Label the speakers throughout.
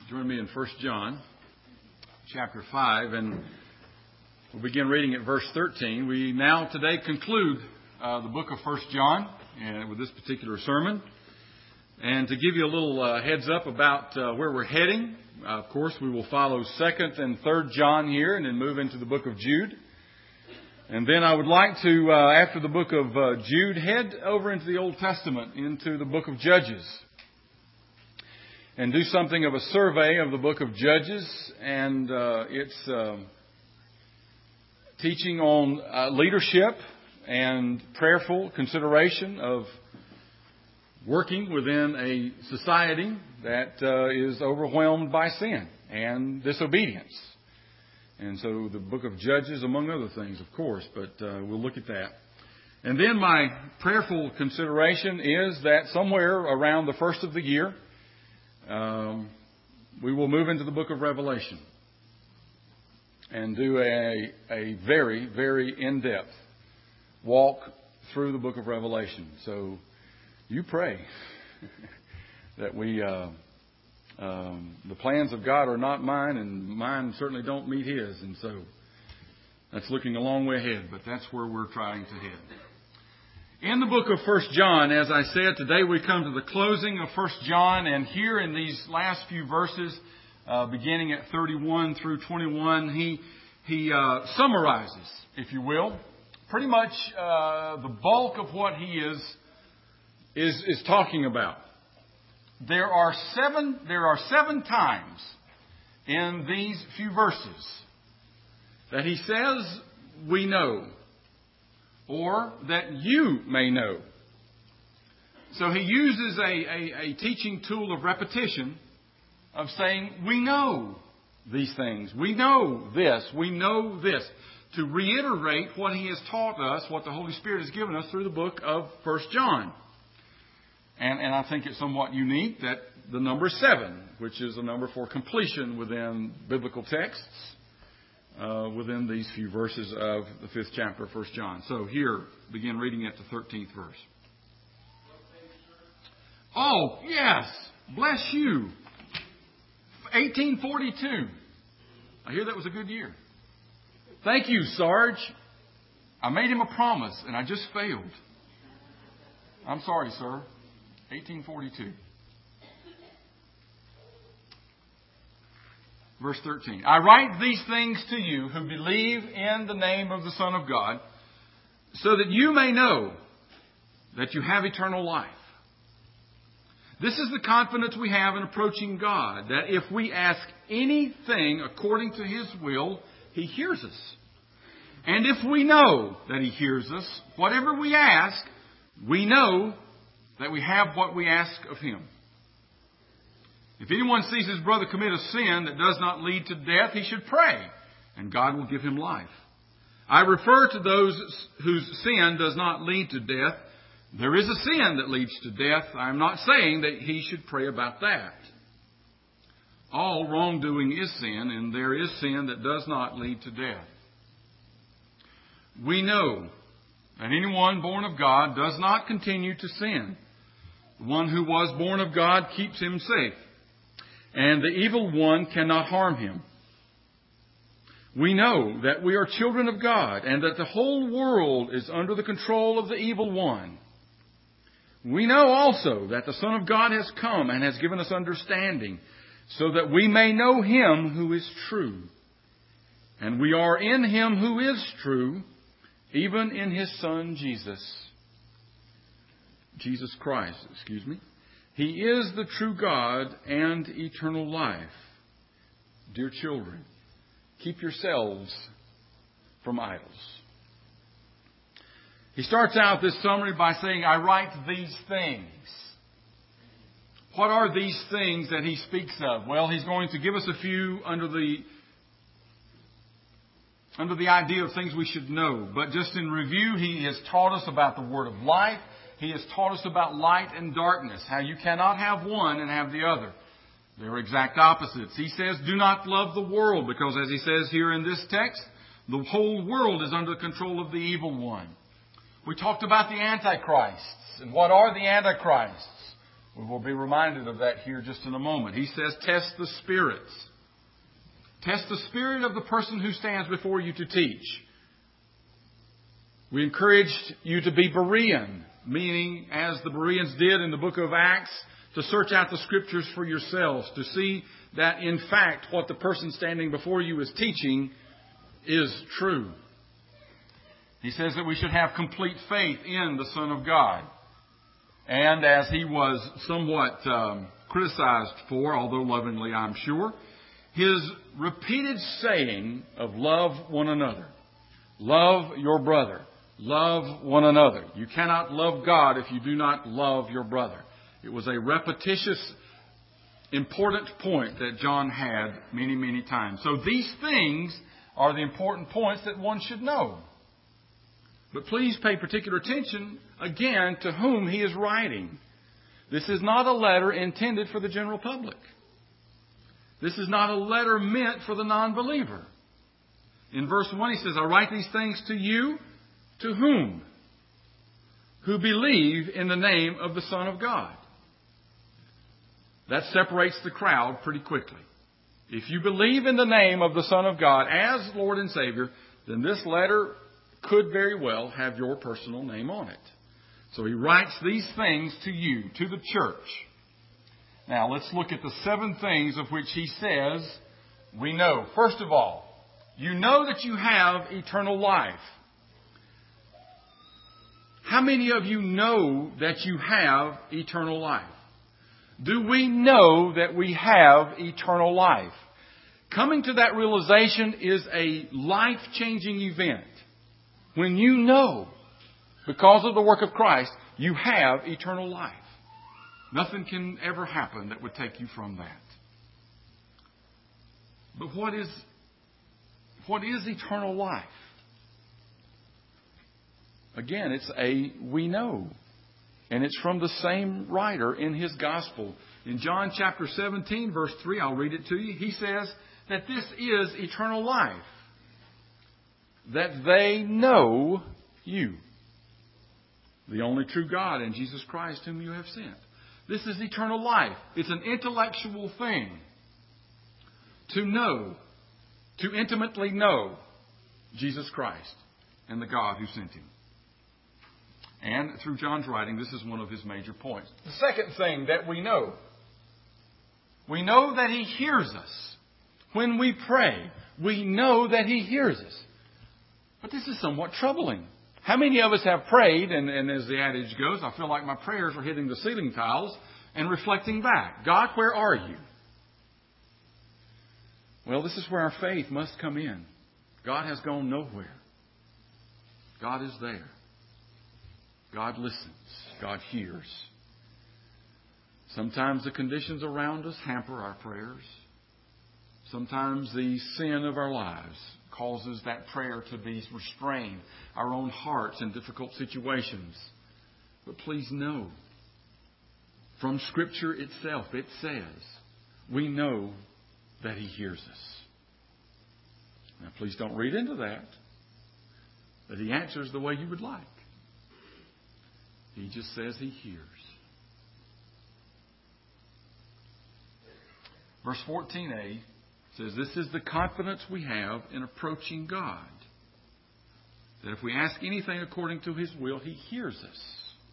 Speaker 1: Join me in 1 John chapter 5, and we'll begin reading at verse 13. We now today conclude the book of 1 John with this particular sermon. And to give you a little heads up about where we're heading, of course, we will follow 2nd and 3rd John here and then move into the book of Jude. And then I would like to, after the book of Jude, head over into the Old Testament, into the book of Judges, and do something of a survey of the book of Judges and its teaching on leadership and prayerful consideration of working within a society that is overwhelmed by sin and disobedience. And so the book of Judges, among other things, of course, but we'll look at that. And then my prayerful consideration is that somewhere around the first of the year, we will move into the book of Revelation and do a very, very in-depth walk through the book of Revelation. So you pray that the plans of God are not mine, and mine certainly don't meet His. And so that's looking a long way ahead, but that's where we're trying to head. In the book of 1 John, as I said, today we come to the closing of 1 John, and here in these last few verses, beginning at 31 through 21, he summarizes, if you will, pretty much the bulk of what he is talking about. There are seven times in these few verses that he says, "We know," or that you may know. So he uses a teaching tool of repetition, of saying, we know these things. We know this. We know this. To reiterate what he has taught us, what the Holy Spirit has given us through the book of 1 John. And I think it's somewhat unique that the number 7, which is a number for completion within biblical texts, within these few verses of the 5th chapter of 1 John. So here, begin reading at the 13th verse. Oh, yes. Bless you. 1842. I hear that was a good year. Thank you, Sarge. I made him a promise, and I just failed. I'm sorry, sir. 1842. Verse 13. I write these things to you who believe in the name of the Son of God, so that you may know that you have eternal life. This is the confidence we have in approaching God, that if we ask anything according to His will, He hears us. And if we know that He hears us, whatever we ask, we know that we have what we ask of Him. If anyone sees his brother commit a sin that does not lead to death, he should pray, and God will give him life. I refer to those whose sin does not lead to death. There is a sin that leads to death. I am not saying that he should pray about that. All wrongdoing is sin, and there is sin that does not lead to death. We know that anyone born of God does not continue to sin. The one who was born of God keeps him safe, and the evil one cannot harm him. We know that we are children of God, and that the whole world is under the control of the evil one. We know also that the Son of God has come and has given us understanding, so that we may know Him who is true. And we are in Him who is true, even in His Son Jesus Christ. He is the true God and eternal life. Dear children, keep yourselves from idols. He starts out this summary by saying, I write these things. What are these things that he speaks of? Well, he's going to give us a few under the idea of things we should know. But just in review, he has taught us about the word of life. He has taught us about light and darkness, how you cannot have one and have the other. They're exact opposites. He says, do not love the world, because as he says here in this text, the whole world is under the control of the evil one. We talked about the antichrists. And what are the antichrists? We will be reminded of that here just in a moment. He says, test the spirits. Test the spirit of the person who stands before you to teach. We encouraged you to be Berean, meaning, as the Bereans did in the book of Acts, to search out the Scriptures for yourselves, to see that, in fact, what the person standing before you is teaching is true. He says that we should have complete faith in the Son of God. And as he was somewhat criticized for, although lovingly, I'm sure, his repeated saying of love one another, love your brother, love one another. You cannot love God if you do not love your brother. It was a repetitious, important point that John had many, many times. So these things are the important points that one should know. But please pay particular attention, again, to whom he is writing. This is not a letter intended for the general public. This is not a letter meant for the non-believer. In verse 1 he says, I write these things to you, to whom? Who believe in the name of the Son of God. That separates the crowd pretty quickly. If you believe in the name of the Son of God as Lord and Savior, then this letter could very well have your personal name on it. So he writes these things to you, to the church. Now let's look at the 7 things of which he says we know. First of all, you know that you have eternal life. How many of you know that you have eternal life? Do we know that we have eternal life? Coming to that realization is a life-changing event. When you know, because of the work of Christ, you have eternal life. Nothing can ever happen that would take you from that. But what is eternal life? Again, it's a we know. And it's from the same writer in his gospel. In John chapter 17, verse 3, I'll read it to you. He says that this is eternal life. That they know you, the only true God, and Jesus Christ whom you have sent. This is eternal life. It's an intellectual thing. To know, to intimately know Jesus Christ and the God who sent him. And through John's writing, this is one of his major points. The second thing that we know that he hears us. When we pray, we know that he hears us. But this is somewhat troubling. How many of us have prayed, and as the adage goes, I feel like my prayers are hitting the ceiling tiles and reflecting back. God, where are you? Well, this is where our faith must come in. God has gone nowhere. God is there. God listens. God hears. Sometimes the conditions around us hamper our prayers. Sometimes the sin of our lives causes that prayer to be restrained, our own hearts in difficult situations. But please know, from Scripture itself, it says, we know that he hears us. Now, please don't read into that he answers the way you would like. He just says he hears. Verse 14a says, this is the confidence we have in approaching God. That if we ask anything according to his will, he hears us.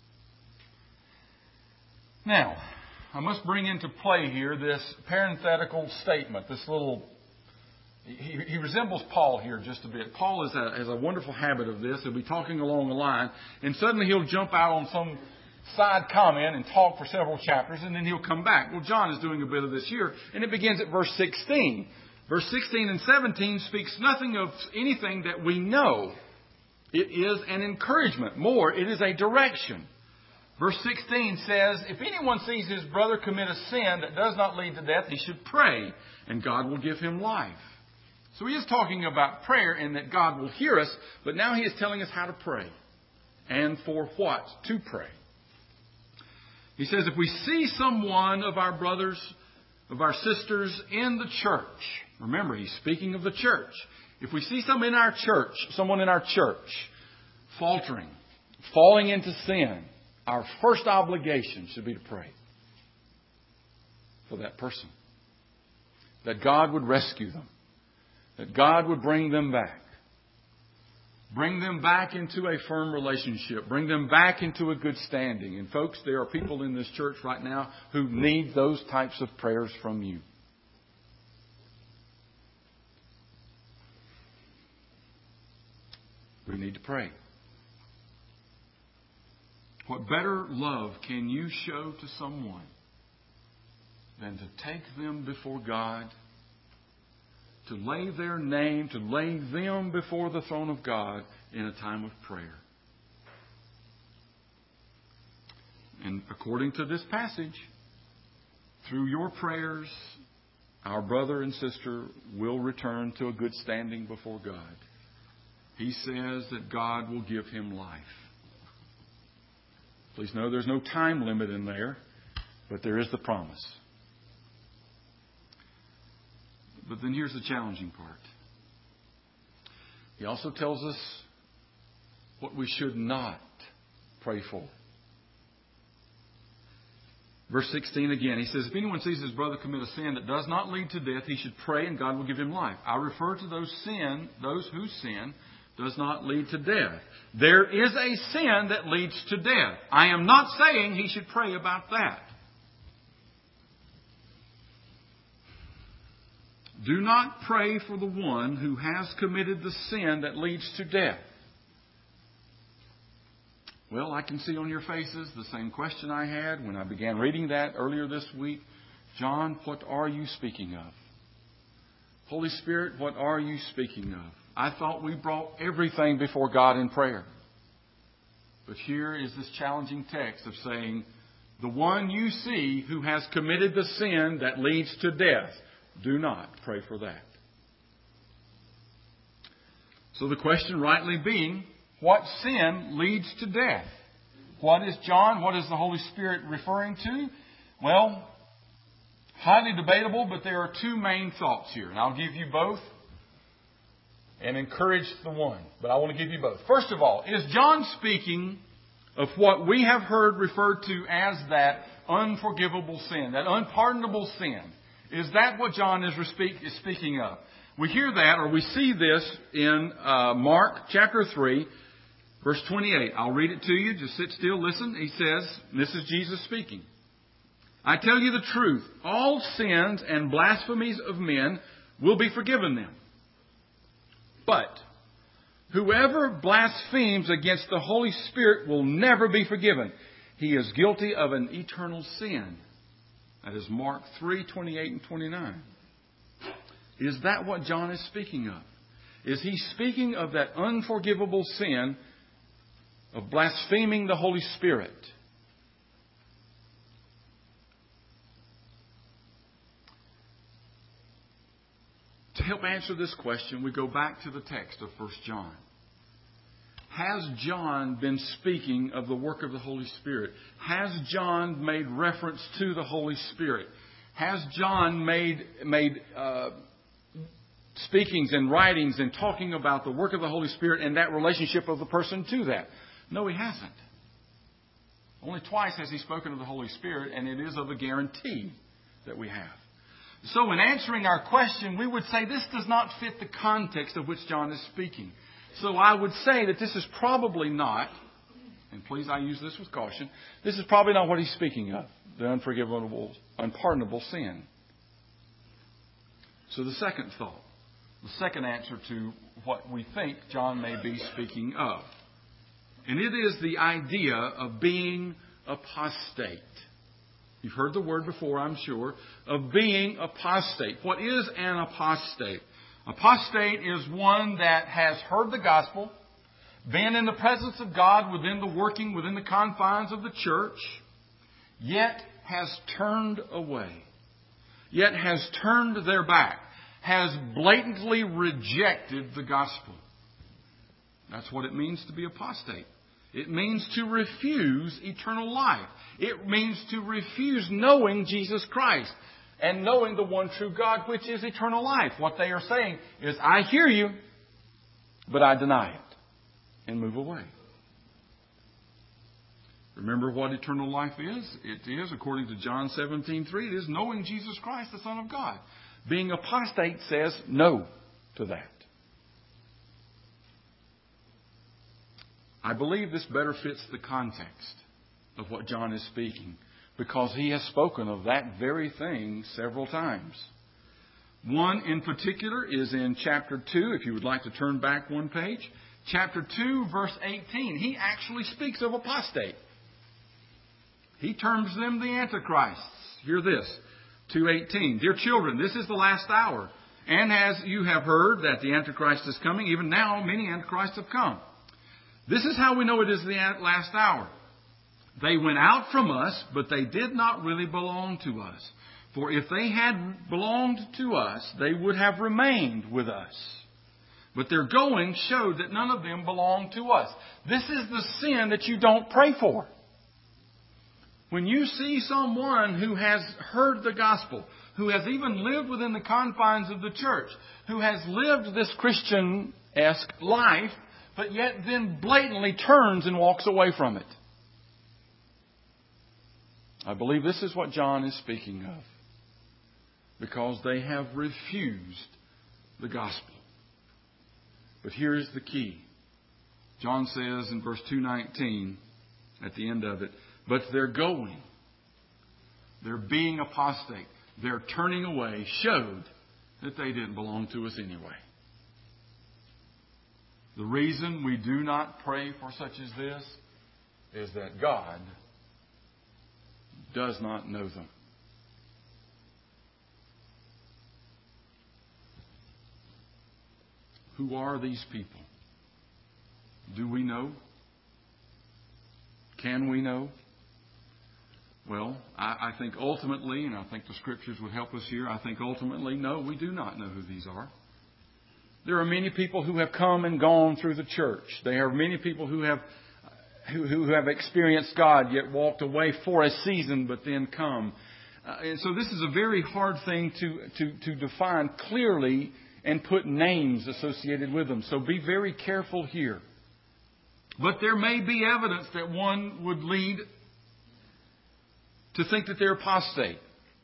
Speaker 1: Now, I must bring into play here this parenthetical statement, this little... He resembles Paul here just a bit. Paul has a wonderful habit of this. He'll be talking along the line, and suddenly he'll jump out on some side comment and talk for several chapters, and then he'll come back. Well, John is doing a bit of this here, and it begins at verse 16. Verse 16 and 17 speaks nothing of anything that we know. It is an encouragement. More, it is a direction. Verse 16 says, if anyone sees his brother commit a sin that does not lead to death, he should pray, and God will give him life. So he is talking about prayer and that God will hear us, but now he is telling us how to pray and for what to pray. He says if we see someone of our brothers, of our sisters in the church, remember he's speaking of the church. If we see someone in our church faltering, falling into sin, our first obligation should be to pray. for that person. That God would rescue them. That God would bring them back. Bring them back into a firm relationship. Bring them back into a good standing. And folks, there are people in this church right now who need those types of prayers from you. We need to pray. What better love can you show to someone than to take them before God, to lay their name, to lay them before the throne of God in a time of prayer? And according to this passage, through your prayers, our brother and sister will return to a good standing before God. He says that God will give him life. Please know there's no time limit in there, but there is the promise. But then here's the challenging part. He also tells us what we should not pray for. Verse 16 again, he says, if anyone sees his brother commit a sin that does not lead to death, he should pray and God will give him life. I refer to those whose sin does not lead to death. There is a sin that leads to death. I am not saying he should pray about that. Do not pray for the one who has committed the sin that leads to death. Well, I can see on your faces the same question I had when I began reading that earlier this week. John, what are you speaking of? Holy Spirit, what are you speaking of? I thought we brought everything before God in prayer. But here is this challenging text of saying, the one you see who has committed the sin that leads to death, do not pray for that. So the question rightly being, what sin leads to death? What is the Holy Spirit referring to? Well, highly debatable, but there are two main thoughts here. And I'll give you both and encourage the one. But I want to give you both. First of all, is John speaking of what we have heard referred to as that unforgivable sin, that unpardonable sin? Is that what John is speaking of? We hear that, or we see this in Mark chapter 3, verse 28. I'll read it to you. Just sit still, listen. He says, this is Jesus speaking. I tell you the truth. All sins and blasphemies of men will be forgiven them. But whoever blasphemes against the Holy Spirit will never be forgiven. He is guilty of an eternal sin. That is Mark 3, 28 and 29. Is that what John is speaking of? Is he speaking of that unforgivable sin of blaspheming the Holy Spirit? To help answer this question, we go back to the text of 1 John. Has John been speaking of the work of the Holy Spirit? Has John made reference to the Holy Spirit? Has John made speakings and writings and talking about the work of the Holy Spirit and that relationship of the person to that? No, he hasn't. Only twice has he spoken of the Holy Spirit, and it is of a guarantee that we have. So in answering our question, we would say this does not fit the context of which John is speaking. So I would say that this is probably not, and please I use this with caution, this is probably not what he's speaking of, the unforgivable, unpardonable sin. So the second thought, the second answer to what we think John may be speaking of. And it is the idea of being apostate. You've heard the word before, I'm sure, of being apostate. What is an apostate? Apostate is one that has heard the gospel, been in the presence of God within the confines of the church, yet has turned away, yet has turned their back, has blatantly rejected the gospel. That's what it means to be apostate. It means to refuse eternal life. It means to refuse knowing Jesus Christ and knowing the one true God, which is eternal life. What they are saying is, I hear you, but I deny it and move away. Remember what eternal life is? It is, according to John 17:3, it is knowing Jesus Christ, the Son of God. Being apostate says no to that. I believe this better fits the context of what John is speaking, because he has spoken of that very thing several times. One in particular is in chapter 2, if you would like to turn back one page. Chapter 2, verse 18. He actually speaks of apostate. He terms them the Antichrists. Hear this, 2:18. Dear children, this is the last hour. And as you have heard that the Antichrist is coming, even now many Antichrists have come. This is how we know it is the last hour. They went out from us, but they did not really belong to us. For if they had belonged to us, they would have remained with us. But their going showed that none of them belonged to us. This is the sin that you don't pray for. When you see someone who has heard the gospel, who has even lived within the confines of the church, who has lived this Christian-esque life, but yet then blatantly turns and walks away from it. I believe this is what John is speaking of, because they have refused the gospel. But here's the key. John says in verse 2:19, at the end of it, but their going, their being apostate, their turning away showed that they didn't belong to us anyway. The reason we do not pray for such as this is that God does not know them. Who are these people? Do we know? Can we know? Well, I think ultimately, and I think the Scriptures would help us here, I think ultimately, no, we do not know who these are. There are many people who have come and gone through the church. There are many people who have experienced God, yet walked away for a season, but then come. And so this is a very hard thing to define clearly and put names associated with them. So be very careful here. But there may be evidence that one would lead to think that they're apostate.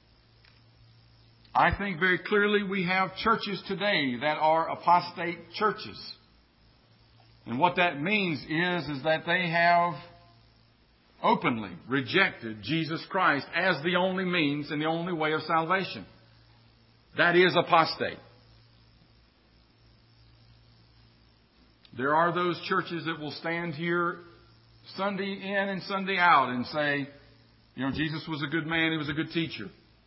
Speaker 1: I think very clearly we have churches today that are apostate churches. And what that means is that they have openly rejected Jesus Christ as the only means and the only way of salvation. That is apostate. There are those churches that will stand here Sunday in and Sunday out and say, Jesus was a good man, he was a good teacher.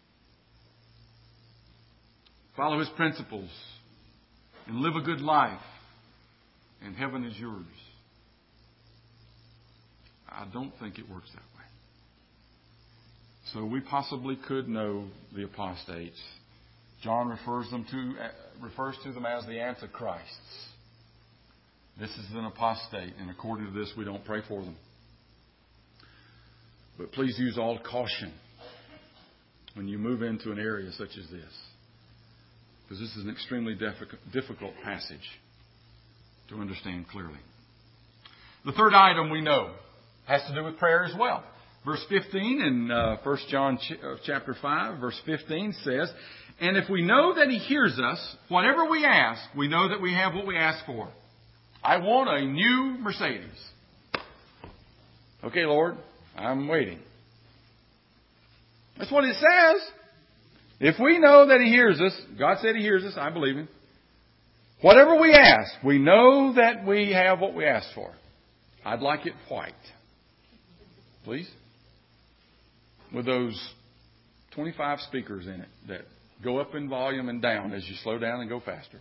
Speaker 1: Follow his principles and live a good life, and heaven is yours. I don't think it works that way. So we possibly could know the apostates. John refers to them as the Antichrists. This is an apostate, and according to this, we don't pray for them. But please use all caution when you move into an area such as this, because this is an extremely difficult passage to understand clearly. The third item we know has to do with prayer as well. Verse 15 in 1 John chapter 5, verse 15 says, and if we know that he hears us, whatever we ask, we know that we have what we ask for. I want a new Mercedes. Okay, Lord, I'm waiting. That's what it says. If we know that he hears us, God said he hears us, I believe him. Whatever we ask, we know that we have what we asked for. I'd like it white. Please. With those 25 speakers in it that go up in volume and down as you slow down and go faster.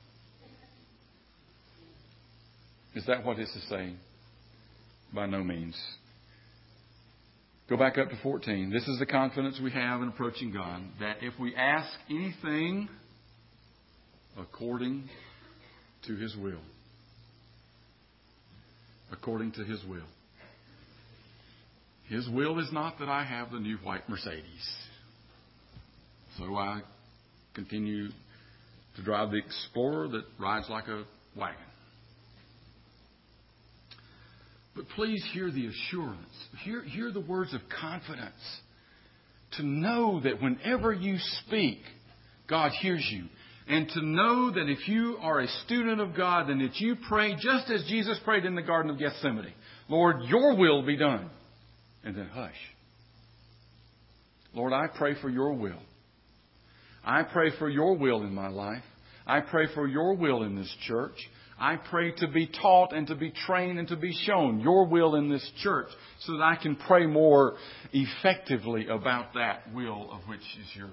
Speaker 1: Is that what this is saying? By no means. Go back up to 14. This is the confidence we have in approaching God, that if we ask anything according to his will, according to his will. His will is not that I have the new white Mercedes. So I continue to drive the Explorer that rides like a wagon. But please hear the assurance. Hear the words of confidence. To know that whenever you speak, God hears you. And to know that if you are a student of God, then that you pray just as Jesus prayed in the Garden of Gethsemane. Lord, your will be done. And then hush. Lord, I pray for your will. I pray for your will in my life. I pray for your will in this church. I pray to be taught and to be trained and to be shown your will in this church so that I can pray more effectively about that will of which is yours.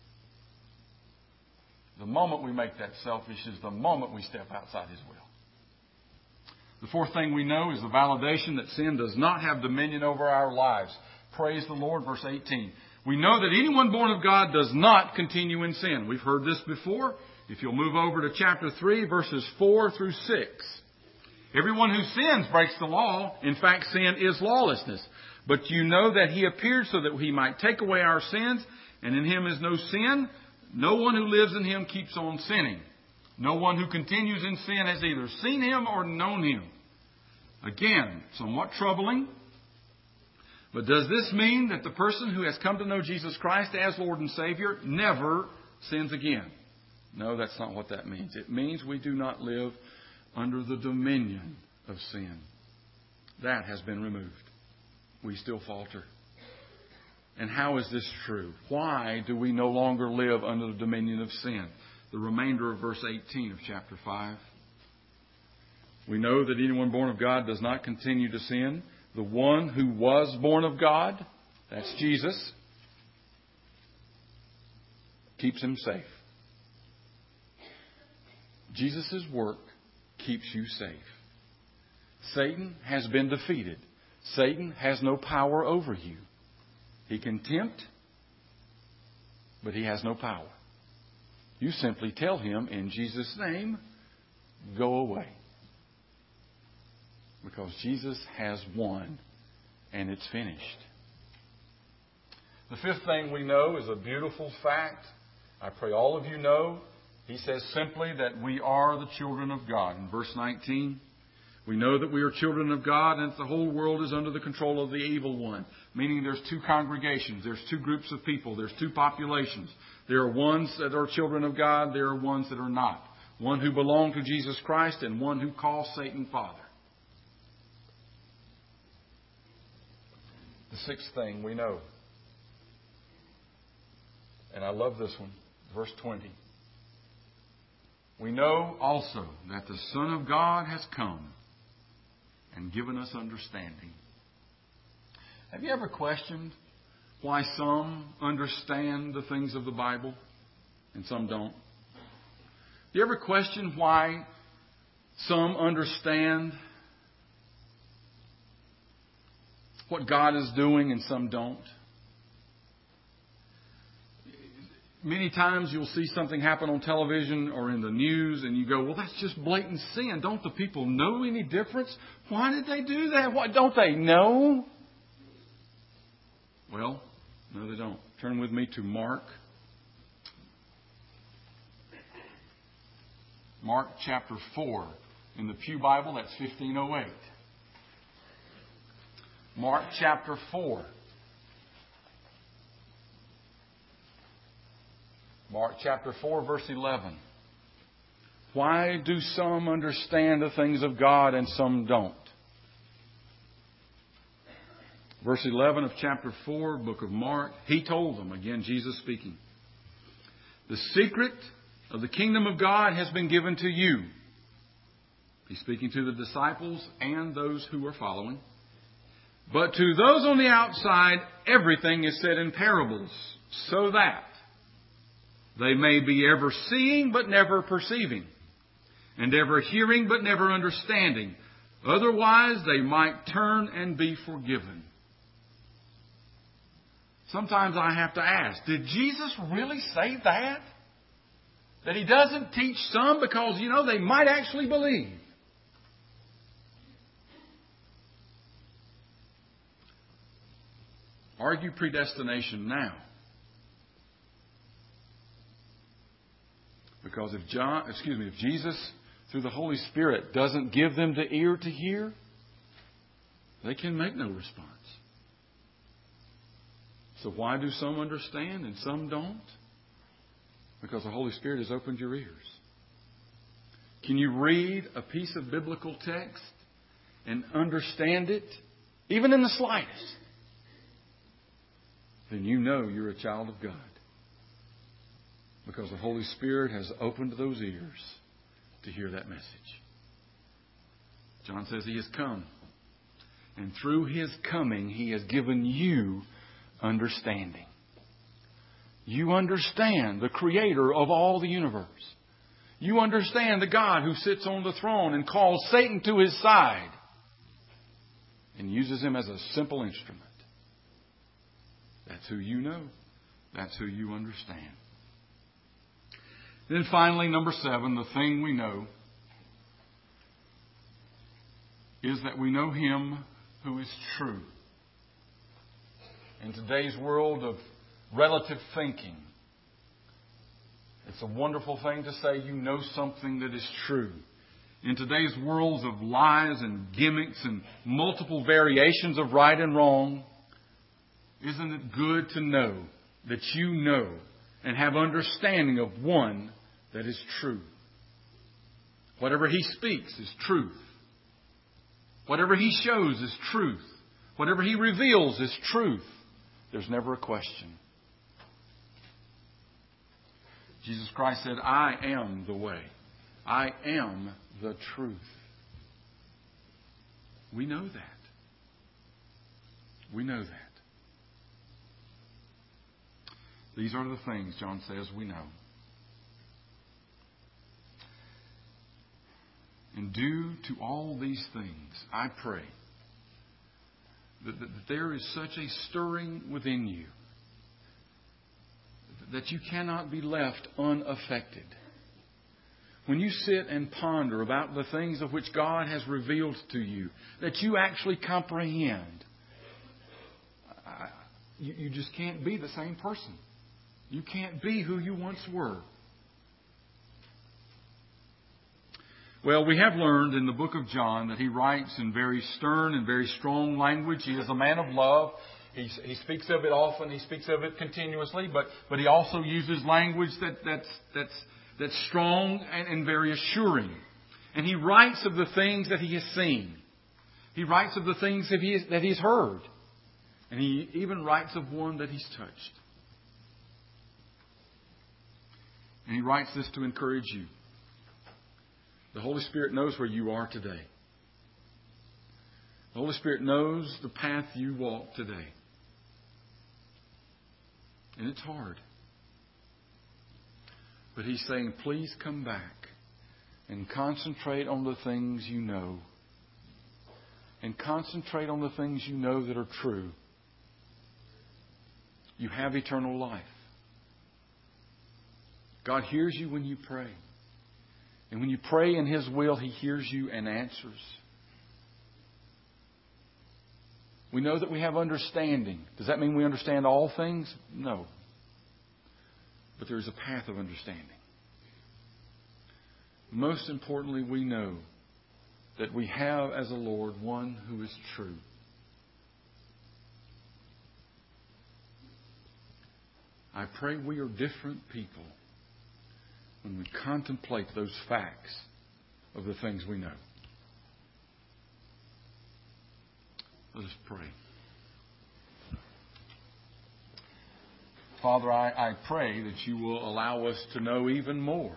Speaker 1: The moment we make that selfish is the moment we step outside His will. The fourth thing we know is the validation that sin does not have dominion over our lives. Praise the Lord, verse 18. We know that anyone born of God does not continue in sin. We've heard this before. If you'll move over to chapter 3, verses 4 through 6. Everyone who sins breaks the law. In fact, sin is lawlessness. But you know that He appeared so that He might take away our sins, and in Him is no sin. No one who lives in Him keeps on sinning. No one who continues in sin has either seen Him or known Him. Again, somewhat troubling. But does this mean that the person who has come to know Jesus Christ as Lord and Savior never sins again? No, that's not what that means. It means we do not live under the dominion of sin. That has been removed. We still falter. And how is this true? Why do we no longer live under the dominion of sin? The remainder of verse 18 of chapter 5. We know that anyone born of God does not continue to sin. The one who was born of God, that's Jesus, keeps him safe. Jesus' work keeps you safe. Satan has been defeated. Satan has no power over you. He can tempt, but he has no power. You simply tell him, in Jesus' name, go away. Because Jesus has won, and it's finished. The fifth thing we know is a beautiful fact. I pray all of you know. He says simply that we are the children of God. In verse 19, we know that we are children of God and that the whole world is under the control of the evil one. Meaning there's two congregations, there's two groups of people, there's two populations. There are ones that are children of God, there are ones that are not. One who belong to Jesus Christ and one who calls Satan Father. The sixth thing we know, and I love this one, verse 20. We know also that the Son of God has come and given us understanding. Have you ever questioned why some understand the things of the Bible and some don't? Do you ever question why some understand what God is doing and some don't? Many times you'll see something happen on television or in the news and you go, well, that's just blatant sin. Don't the people know any difference? Why did they do that? Why don't they know? Well, no, they don't. Turn with me to Mark. Mark chapter 4. In the Pew Bible, that's 1508. Mark chapter 4. Mark chapter 4, verse 11. Why do some understand the things of God and some don't? Verse 11 of chapter 4, book of Mark. He told them, again Jesus speaking, the secret of the kingdom of God has been given to you. He's speaking to the disciples and those who are following. But to those on the outside, everything is said in parables, so that they may be ever seeing but never perceiving, and ever hearing but never understanding. Otherwise they might turn and be forgiven. Sometimes I have to ask, did Jesus really say that? That He doesn't teach some because, they might actually believe. Argue predestination now. Because if Jesus, through the Holy Spirit, doesn't give them the ear to hear, They can make no response. So why do some understand and some don't? Because the Holy Spirit has opened your ears. Can you read a piece of biblical text and understand it, even in the slightest? Then you know you're a child of God. Because the Holy Spirit has opened those ears to hear that message. John says He has come. And through His coming, He has given you understanding. You understand the Creator of all the universe. You understand the God who sits on the throne and calls Satan to His side and uses him as a simple instrument. That's who you know. That's who you understand. Then finally, number 7, the thing we know is that we know Him who is true. In today's world of relative thinking, it's a wonderful thing to say you know something that is true. In today's world of lies and gimmicks and multiple variations of right and wrong, isn't it good to know that you know and have understanding of one that is true? Whatever He speaks is truth. Whatever He shows is truth. Whatever He reveals is truth. There's never a question. Jesus Christ said, I am the way. I am the truth. We know that. We know that. These are the things, John says, we know. And due to all these things, I pray that there is such a stirring within you that you cannot be left unaffected. When you sit and ponder about the things of which God has revealed to you, that you actually comprehend, you just can't be the same person. You can't be who you once were. Well, we have learned in the book of John that he writes in very stern and very strong language. He is a man of love. He speaks of it often. He speaks of it continuously. But he also uses language that's strong and very assuring. And he writes of the things that he has seen. He writes of the things that he's heard. And he even writes of one that he's touched. And he writes this to encourage you. The Holy Spirit knows where you are today. The Holy Spirit knows the path you walk today. And it's hard. But He's saying, please come back and concentrate on the things you know. And concentrate on the things you know that are true. You have eternal life. God hears you when you pray. And when you pray in His will, He hears you and answers. We know that we have understanding. Does that mean we understand all things? No. But there is a path of understanding. Most importantly, we know that we have as a Lord one who is true. I pray we are different people when we contemplate those facts of the things we know. Let us pray. Father, I pray that You will allow us to know even more.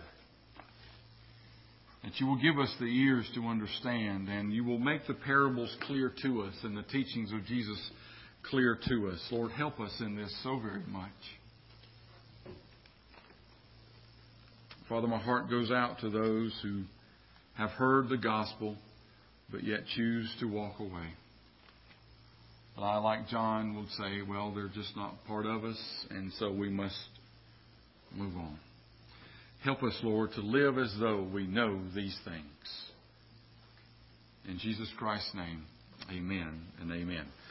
Speaker 1: That You will give us the ears to understand, and You will make the parables clear to us and the teachings of Jesus clear to us. Lord, help us in this so very much. Father, my heart goes out to those who have heard the gospel, but yet choose to walk away. But I, like John, would say, well, they're just not part of us, and so we must move on. Help us, Lord, to live as though we know these things. In Jesus Christ's name, amen and amen.